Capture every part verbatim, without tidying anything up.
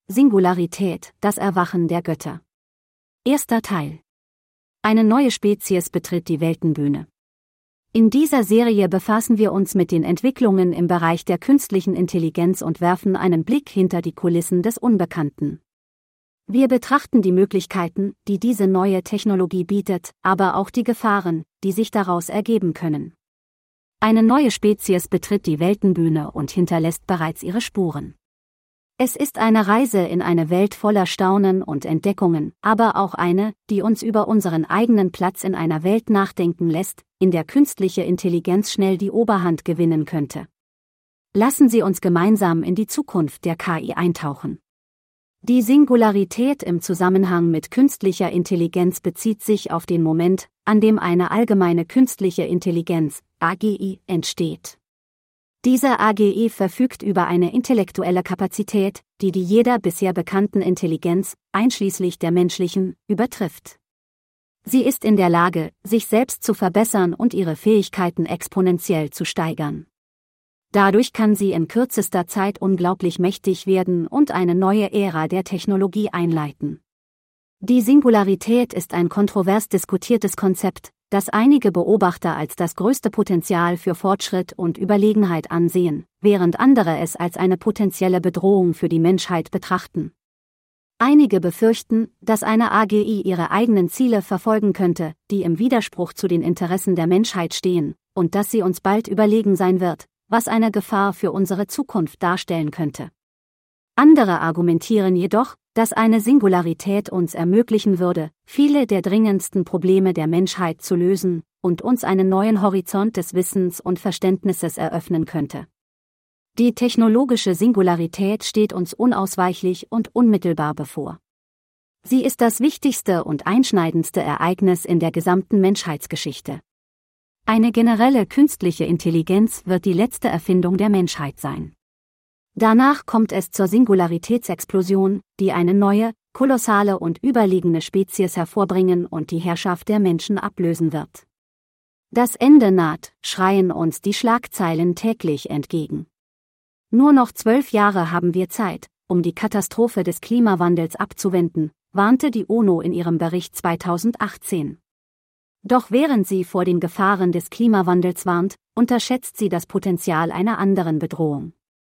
Singularität, das Erwachen der Götter. Erster Teil. Eine neue Spezies betritt die Weltenbühne. In dieser Serie befassen wir uns mit den Entwicklungen im Bereich der künstlichen Intelligenz und werfen einen Blick hinter die Kulissen des Unbekannten. Wir betrachten die Möglichkeiten, die diese neue Technologie bietet, aber auch die Gefahren, die sich daraus ergeben können. Eine neue Spezies betritt die Weltenbühne und hinterlässt bereits ihre Spuren. Es ist eine Reise in eine Welt voller Staunen und Entdeckungen, aber auch eine, die uns über unseren eigenen Platz in einer Welt nachdenken lässt, in der künstliche Intelligenz schnell die Oberhand gewinnen könnte. Lassen Sie uns gemeinsam in die Zukunft der K I eintauchen. Die Singularität im Zusammenhang mit künstlicher Intelligenz bezieht sich auf den Moment, an dem eine allgemeine künstliche Intelligenz, A G I, entsteht. Diese A G I verfügt über eine intellektuelle Kapazität, die die jeder bisher bekannten Intelligenz, einschließlich der menschlichen, übertrifft. Sie ist in der Lage, sich selbst zu verbessern und ihre Fähigkeiten exponentiell zu steigern. Dadurch kann sie in kürzester Zeit unglaublich mächtig werden und eine neue Ära der Technologie einleiten. Die Singularität ist ein kontrovers diskutiertes Konzept, das einige Beobachter als das größte Potenzial für Fortschritt und Überlegenheit ansehen, während andere es als eine potenzielle Bedrohung für die Menschheit betrachten. Einige befürchten, dass eine A G I ihre eigenen Ziele verfolgen könnte, die im Widerspruch zu den Interessen der Menschheit stehen, und dass sie uns bald überlegen sein wird, was eine Gefahr für unsere Zukunft darstellen könnte. Andere argumentieren jedoch, dass eine Singularität uns ermöglichen würde, viele der dringendsten Probleme der Menschheit zu lösen und uns einen neuen Horizont des Wissens und Verständnisses eröffnen könnte. Die technologische Singularität steht uns unausweichlich und unmittelbar bevor. Sie ist das wichtigste und einschneidendste Ereignis in der gesamten Menschheitsgeschichte. Eine generelle künstliche Intelligenz wird die letzte Erfindung der Menschheit sein. Danach kommt es zur Singularitätsexplosion, die eine neue, kolossale und überlegene Spezies hervorbringen und die Herrschaft der Menschen ablösen wird. Das Ende naht, schreien uns die Schlagzeilen täglich entgegen. Nur noch zwölf Jahre haben wir Zeit, um die Katastrophe des Klimawandels abzuwenden, warnte die UNO in ihrem Bericht zweitausendachtzehn. Doch während sie vor den Gefahren des Klimawandels warnt, unterschätzt sie das Potenzial einer anderen Bedrohung.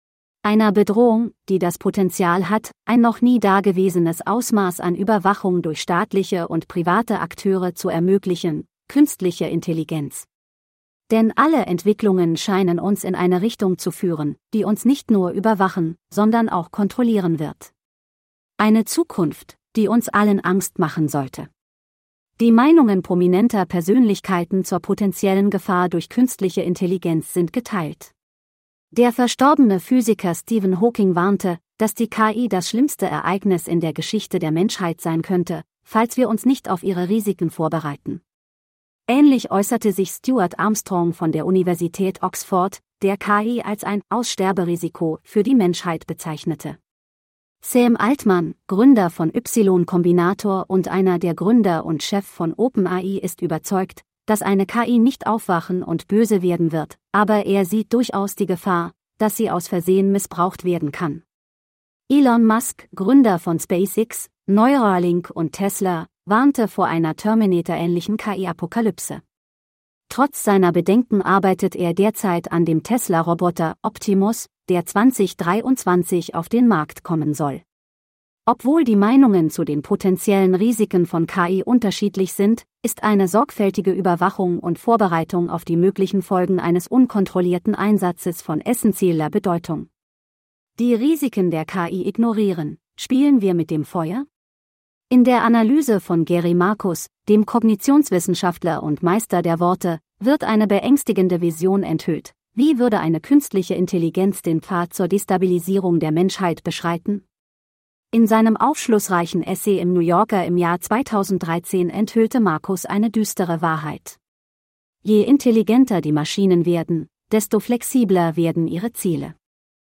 Einer Bedrohung, die das Potenzial hat, ein noch nie dagewesenes Ausmaß an Überwachung durch staatliche und private Akteure zu ermöglichen, künstliche Intelligenz. Denn alle Entwicklungen scheinen uns in eine Richtung zu führen, die uns nicht nur überwachen, sondern auch kontrollieren wird. Eine Zukunft, die uns allen Angst machen sollte. Die Meinungen prominenter Persönlichkeiten zur potenziellen Gefahr durch künstliche Intelligenz sind geteilt. Der verstorbene Physiker Stephen Hawking warnte, dass die K I das schlimmste Ereignis in der Geschichte der Menschheit sein könnte, falls wir uns nicht auf ihre Risiken vorbereiten. Ähnlich äußerte sich Stuart Armstrong von der Universität Oxford, der K I als ein Aussterberisiko für die Menschheit bezeichnete. Sam Altman, Gründer von Y Combinator und einer der Gründer und Chef von OpenAI, ist überzeugt, dass eine K I nicht aufwachen und böse werden wird, aber er sieht durchaus die Gefahr, dass sie aus Versehen missbraucht werden kann. Elon Musk, Gründer von SpaceX, Neuralink und Tesla, warnte vor einer Terminator-ähnlichen K I-Apokalypse. Trotz seiner Bedenken arbeitet er derzeit an dem Tesla-Roboter Optimus, der zweitausenddreiundzwanzig auf den Markt kommen soll. Obwohl die Meinungen zu den potenziellen Risiken von K I unterschiedlich sind, ist eine sorgfältige Überwachung und Vorbereitung auf die möglichen Folgen eines unkontrollierten Einsatzes von essentieller Bedeutung. Die Risiken der K I ignorieren. Spielen wir mit dem Feuer? In der Analyse von Gary Marcus, dem Kognitionswissenschaftler und Meister der Worte, wird eine beängstigende Vision enthüllt. Wie würde eine künstliche Intelligenz den Pfad zur Destabilisierung der Menschheit beschreiten? In seinem aufschlussreichen Essay im New Yorker im Jahr zweitausenddreizehn enthüllte Marcus eine düstere Wahrheit. Je intelligenter die Maschinen werden, desto flexibler werden ihre Ziele.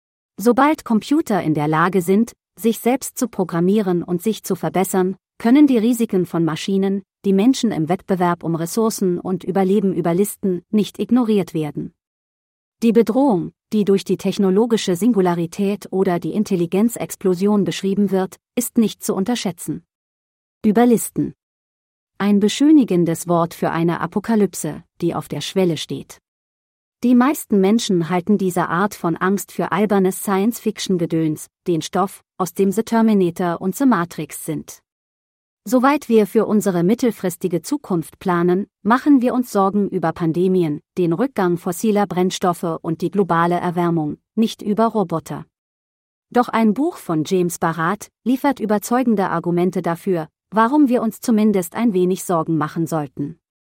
Sobald Computer in der Lage sind, sich selbst zu programmieren und sich zu verbessern, können die Risiken von Maschinen, die Menschen im Wettbewerb um Ressourcen und Überleben überlisten, nicht ignoriert werden. Die Bedrohung, die durch die technologische Singularität oder die Intelligenzexplosion beschrieben wird, ist nicht zu unterschätzen. Überlisten. Ein beschönigendes Wort für eine Apokalypse, die auf der Schwelle steht. Die meisten Menschen halten diese Art von Angst für albernes Science-Fiction-Gedöns, den Stoff, aus dem The Terminator und The Matrix sind. Soweit wir für unsere mittelfristige Zukunft planen, machen wir uns Sorgen über Pandemien, den Rückgang fossiler Brennstoffe und die globale Erwärmung, nicht über Roboter. Doch ein Buch von James Barat liefert überzeugende Argumente dafür, warum wir uns zumindest ein wenig Sorgen machen sollten.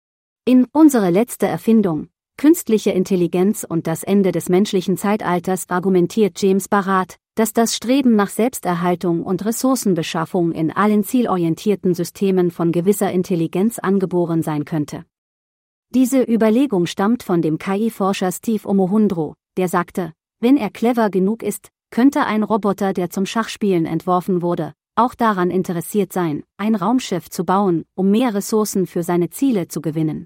In Unsere letzte Erfindung, Künstliche Intelligenz und das Ende des menschlichen Zeitalters argumentiert James Barat, dass das Streben nach Selbsterhaltung und Ressourcenbeschaffung in allen zielorientierten Systemen von gewisser Intelligenz angeboren sein könnte. Diese Überlegung stammt von dem K I-Forscher Steve Omohundro, der sagte, wenn er clever genug ist, könnte ein Roboter, der zum Schachspielen entworfen wurde, auch daran interessiert sein, ein Raumschiff zu bauen, um mehr Ressourcen für seine Ziele zu gewinnen.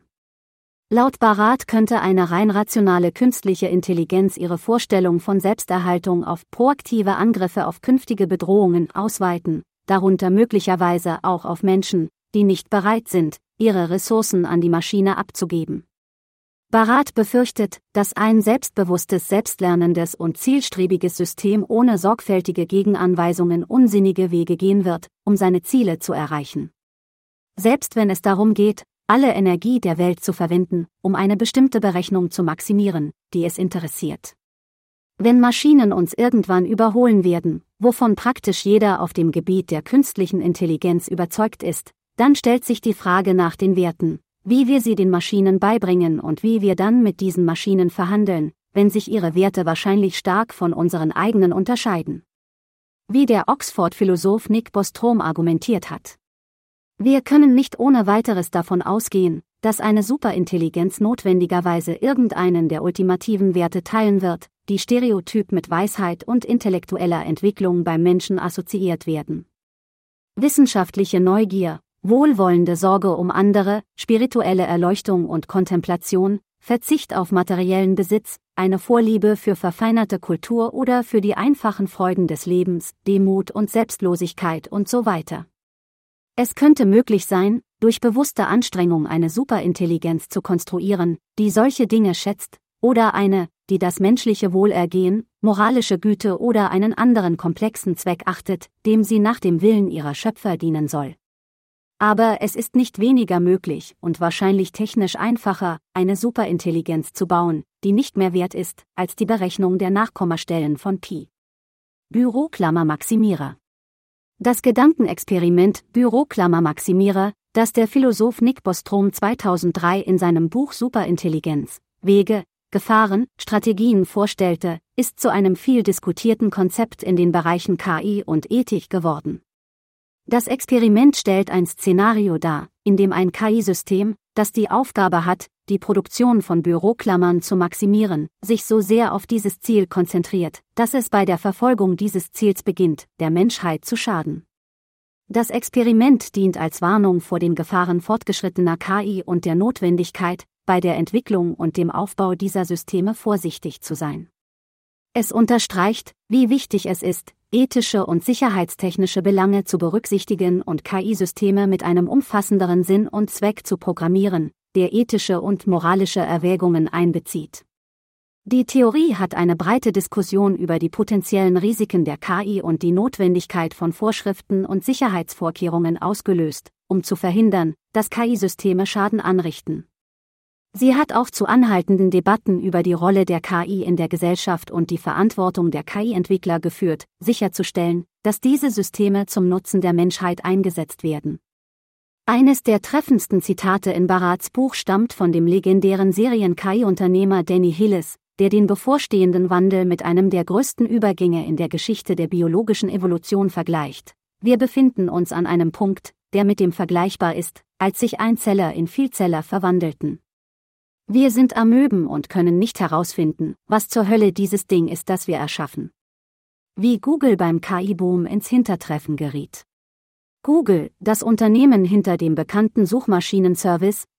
Laut Barat könnte eine rein rationale künstliche Intelligenz ihre Vorstellung von Selbsterhaltung auf proaktive Angriffe auf künftige Bedrohungen ausweiten, darunter möglicherweise auch auf Menschen, die nicht bereit sind, ihre Ressourcen an die Maschine abzugeben. Barat befürchtet, dass ein selbstbewusstes, selbstlernendes und zielstrebiges System ohne sorgfältige Gegenanweisungen unsinnige Wege gehen wird, um seine Ziele zu erreichen. Selbst wenn es darum geht, alle Energie der Welt zu verwenden, um eine bestimmte Berechnung zu maximieren, die es interessiert. Wenn Maschinen uns irgendwann überholen werden, wovon praktisch jeder auf dem Gebiet der künstlichen Intelligenz überzeugt ist, dann stellt sich die Frage nach den Werten, wie wir sie den Maschinen beibringen und wie wir dann mit diesen Maschinen verhandeln, wenn sich ihre Werte wahrscheinlich stark von unseren eigenen unterscheiden. Wie der Oxford-Philosoph Nick Bostrom argumentiert hat. Wir können nicht ohne weiteres davon ausgehen, dass eine Superintelligenz notwendigerweise irgendeinen der ultimativen Werte teilen wird, die stereotyp mit Weisheit und intellektueller Entwicklung beim Menschen assoziiert werden. Wissenschaftliche Neugier, wohlwollende Sorge um andere, spirituelle Erleuchtung und Kontemplation, Verzicht auf materiellen Besitz, eine Vorliebe für verfeinerte Kultur oder für die einfachen Freuden des Lebens, Demut und Selbstlosigkeit und so weiter. Es könnte möglich sein, durch bewusste Anstrengung eine Superintelligenz zu konstruieren, die solche Dinge schätzt, oder eine, die das menschliche Wohlergehen, moralische Güte oder einen anderen komplexen Zweck achtet, dem sie nach dem Willen ihrer Schöpfer dienen soll. Aber es ist nicht weniger möglich und wahrscheinlich technisch einfacher, eine Superintelligenz zu bauen, die nicht mehr wert ist, als die Berechnung der Nachkommastellen von Pi. Büroklammer-Maximierer. Das Gedankenexperiment Büroklammer-Maximierer, das der Philosoph Nick Bostrom zweitausenddrei in seinem Buch Superintelligenz, Wege, Gefahren, Strategien vorstellte, ist zu einem viel diskutierten Konzept in den Bereichen K I und Ethik geworden. Das Experiment stellt ein Szenario dar, in dem ein K I-System, das die Aufgabe hat, die Produktion von Büroklammern zu maximieren, sich so sehr auf dieses Ziel konzentriert, dass es bei der Verfolgung dieses Ziels beginnt, der Menschheit zu schaden. Das Experiment dient als Warnung vor den Gefahren fortgeschrittener K I und der Notwendigkeit, bei der Entwicklung und dem Aufbau dieser Systeme vorsichtig zu sein. Es unterstreicht, wie wichtig es ist, ethische und sicherheitstechnische Belange zu berücksichtigen und K I-Systeme mit einem umfassenderen Sinn und Zweck zu programmieren, der ethische und moralische Erwägungen einbezieht. Die Theorie hat eine breite Diskussion über die potenziellen Risiken der K I und die Notwendigkeit von Vorschriften und Sicherheitsvorkehrungen ausgelöst, um zu verhindern, dass K I-Systeme Schaden anrichten. Sie hat auch zu anhaltenden Debatten über die Rolle der K I in der Gesellschaft und die Verantwortung der K I-Entwickler geführt, sicherzustellen, dass diese Systeme zum Nutzen der Menschheit eingesetzt werden. Eines der treffendsten Zitate in Barats Buch stammt von dem legendären Serien-K I-Unternehmer Danny Hillis, der den bevorstehenden Wandel mit einem der größten Übergänge in der Geschichte der biologischen Evolution vergleicht. Wir befinden uns an einem Punkt, der mit dem vergleichbar ist, als sich Einzeller in Vielzeller verwandelten. Wir sind Amöben und können nicht herausfinden, was zur Hölle dieses Ding ist, das wir erschaffen. Wie Google beim K I-Boom ins Hintertreffen geriet. Google, das Unternehmen hinter dem bekannten Suchmaschinenservice,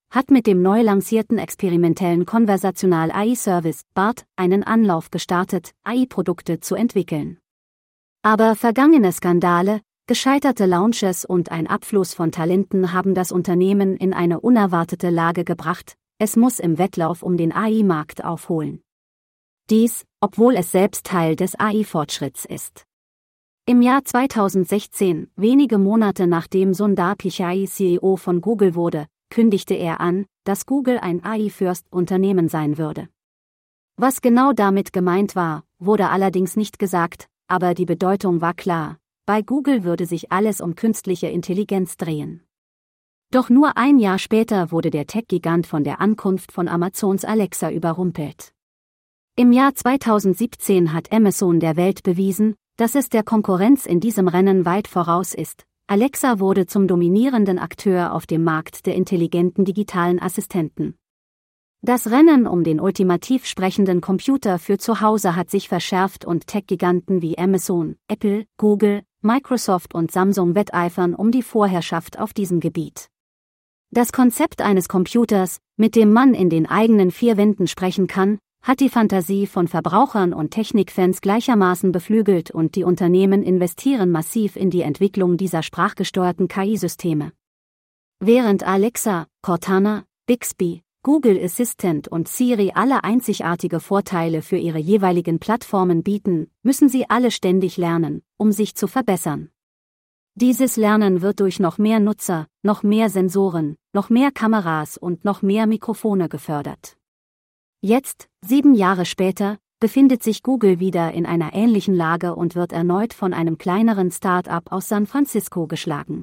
hat mit dem neu lancierten experimentellen Conversational A I-Service, B A R T, einen Anlauf gestartet, A I-Produkte zu entwickeln. Aber vergangene Skandale, gescheiterte Launches und ein Abfluss von Talenten haben das Unternehmen in eine unerwartete Lage gebracht, es muss im Wettlauf um den A I-Markt aufholen. Dies, obwohl es selbst Teil des A I-Fortschritts ist. Im Jahr zweitausendsechzehn, wenige Monate nachdem Sundar Pichai C E O von Google wurde, kündigte er an, dass Google ein A I-First-Unternehmen sein würde. Was genau damit gemeint war, wurde allerdings nicht gesagt, aber die Bedeutung war klar: Bei Google würde sich alles um künstliche Intelligenz drehen. Doch nur ein Jahr später wurde der Tech-Gigant von der Ankunft von Amazons Alexa überrumpelt. Im Jahr zweitausendsiebzehn hat Amazon der Welt bewiesen, dass es der Konkurrenz in diesem Rennen weit voraus ist. Alexa wurde zum dominierenden Akteur auf dem Markt der intelligenten digitalen Assistenten. Das Rennen um den ultimativ sprechenden Computer für zu Hause hat sich verschärft und Tech-Giganten wie Amazon, Apple, Google, Microsoft und Samsung wetteifern um die Vorherrschaft auf diesem Gebiet. Das Konzept eines Computers, mit dem man in den eigenen vier Wänden sprechen kann, hat die Fantasie von Verbrauchern und Technikfans gleichermaßen beflügelt und die Unternehmen investieren massiv in die Entwicklung dieser sprachgesteuerten K I-Systeme. Während Alexa, Cortana, Bixby, Google Assistant und Siri alle einzigartige Vorteile für ihre jeweiligen Plattformen bieten, müssen sie alle ständig lernen, um sich zu verbessern. Dieses Lernen wird durch noch mehr Nutzer, noch mehr Sensoren, noch mehr Kameras und noch mehr Mikrofone gefördert. Jetzt, sieben Jahre später, befindet sich Google wieder in einer ähnlichen Lage und wird erneut von einem kleineren Start-up aus San Francisco geschlagen.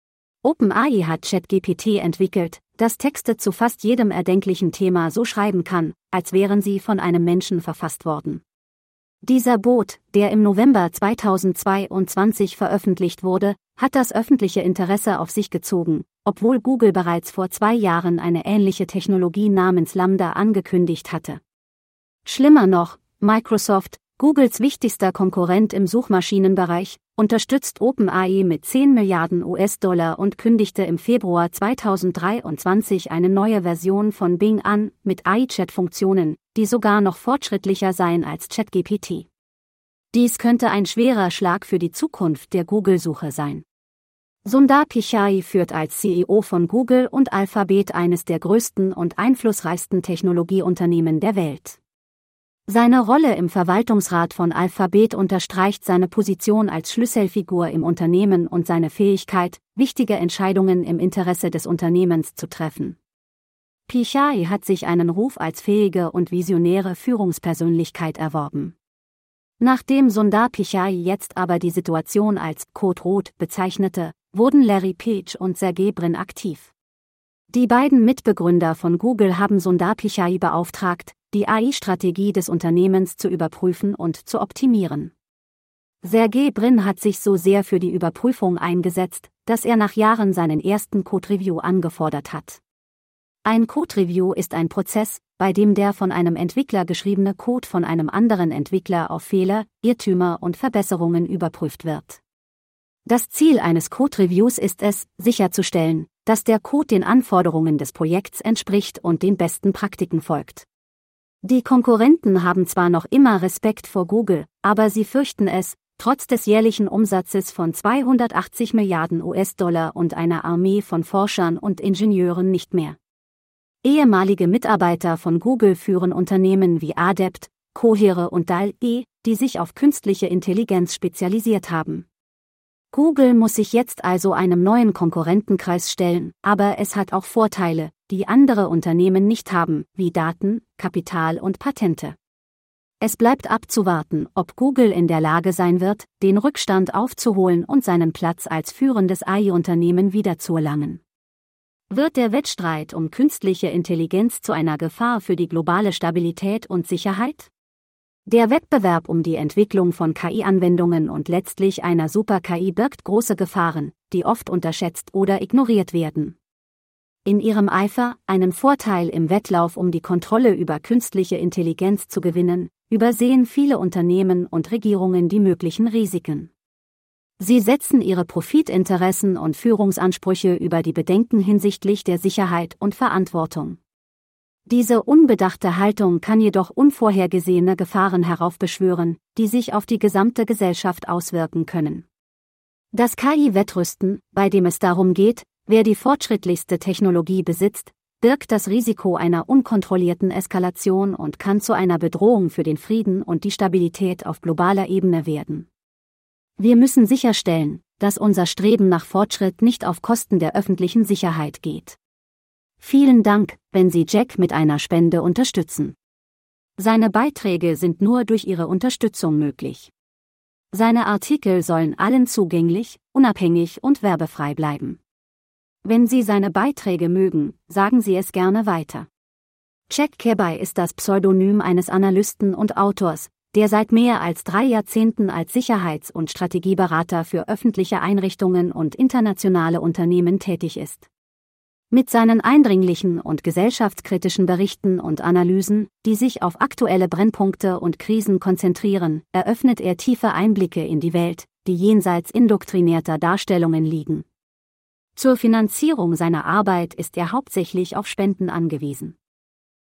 OpenAI hat ChatGPT entwickelt, das Texte zu fast jedem erdenklichen Thema so schreiben kann, als wären sie von einem Menschen verfasst worden. Dieser Bot, der im November zweitausendzweiundzwanzig veröffentlicht wurde, hat das öffentliche Interesse auf sich gezogen, obwohl Google bereits vor zwei Jahren eine ähnliche Technologie namens Lambda angekündigt hatte. Schlimmer noch, Microsoft, Googles wichtigster Konkurrent im Suchmaschinenbereich, unterstützt OpenAI mit zehn Milliarden U S-Dollar und kündigte im Februar zweitausenddreiundzwanzig eine neue Version von Bing an, mit A I-Chat-Funktionen, die sogar noch fortschrittlicher seien als ChatGPT. Dies könnte ein schwerer Schlag für die Zukunft der Google-Suche sein. Sundar Pichai führt als C E O von Google und Alphabet eines der größten und einflussreichsten Technologieunternehmen der Welt. Seine Rolle im Verwaltungsrat von Alphabet unterstreicht seine Position als Schlüsselfigur im Unternehmen und seine Fähigkeit, wichtige Entscheidungen im Interesse des Unternehmens zu treffen. Pichai hat sich einen Ruf als fähige und visionäre Führungspersönlichkeit erworben. Nachdem Sundar Pichai jetzt aber die Situation als Code Rot bezeichnete, wurden Larry Page und Sergey Brin aktiv. Die beiden Mitbegründer von Google haben Sundar Pichai beauftragt, die A I-Strategie des Unternehmens zu überprüfen und zu optimieren. Sergey Brin hat sich so sehr für die Überprüfung eingesetzt, dass er nach Jahren seinen ersten Code-Review angefordert hat. Ein Code-Review ist ein Prozess, bei dem der von einem Entwickler geschriebene Code von einem anderen Entwickler auf Fehler, Irrtümer und Verbesserungen überprüft wird. Das Ziel eines Code-Reviews ist es, sicherzustellen, dass der Code den Anforderungen des Projekts entspricht und den besten Praktiken folgt. Die Konkurrenten haben zwar noch immer Respekt vor Google, aber sie fürchten es, trotz des jährlichen Umsatzes von zweihundertachtzig Milliarden U S-Dollar und einer Armee von Forschern und Ingenieuren nicht mehr. Ehemalige Mitarbeiter von Google führen Unternehmen wie Adept, Cohere und D A L E, die sich auf künstliche Intelligenz spezialisiert haben. Google muss sich jetzt also einem neuen Konkurrentenkreis stellen, aber es hat auch Vorteile, die andere Unternehmen nicht haben, wie Daten, Kapital und Patente. Es bleibt abzuwarten, ob Google in der Lage sein wird, den Rückstand aufzuholen und seinen Platz als führendes A I-Unternehmen wiederzuerlangen. Wird der Wettstreit um künstliche Intelligenz zu einer Gefahr für die globale Stabilität und Sicherheit? Der Wettbewerb um die Entwicklung von K I-Anwendungen und letztlich einer Super-K I birgt große Gefahren, die oft unterschätzt oder ignoriert werden. In ihrem Eifer, einen Vorteil im Wettlauf um die Kontrolle über künstliche Intelligenz zu gewinnen, übersehen viele Unternehmen und Regierungen die möglichen Risiken. Sie setzen ihre Profitinteressen und Führungsansprüche über die Bedenken hinsichtlich der Sicherheit und Verantwortung. Diese unbedachte Haltung kann jedoch unvorhergesehene Gefahren heraufbeschwören, die sich auf die gesamte Gesellschaft auswirken können. Das K I-Wettrüsten, bei dem es darum geht, wer die fortschrittlichste Technologie besitzt, birgt das Risiko einer unkontrollierten Eskalation und kann zu einer Bedrohung für den Frieden und die Stabilität auf globaler Ebene werden. Wir müssen sicherstellen, dass unser Streben nach Fortschritt nicht auf Kosten der öffentlichen Sicherheit geht. Vielen Dank, wenn Sie Jack mit einer Spende unterstützen. Seine Beiträge sind nur durch Ihre Unterstützung möglich. Seine Artikel sollen allen zugänglich, unabhängig und werbefrei bleiben. Wenn Sie seine Beiträge mögen, sagen Sie es gerne weiter. Jack Kirby ist das Pseudonym eines Analysten und Autors, der seit mehr als drei Jahrzehnten als Sicherheits- und Strategieberater für öffentliche Einrichtungen und internationale Unternehmen tätig ist. Mit seinen eindringlichen und gesellschaftskritischen Berichten und Analysen, die sich auf aktuelle Brennpunkte und Krisen konzentrieren, eröffnet er tiefe Einblicke in die Welt, die jenseits indoktrinierter Darstellungen liegen. Zur Finanzierung seiner Arbeit ist er hauptsächlich auf Spenden angewiesen.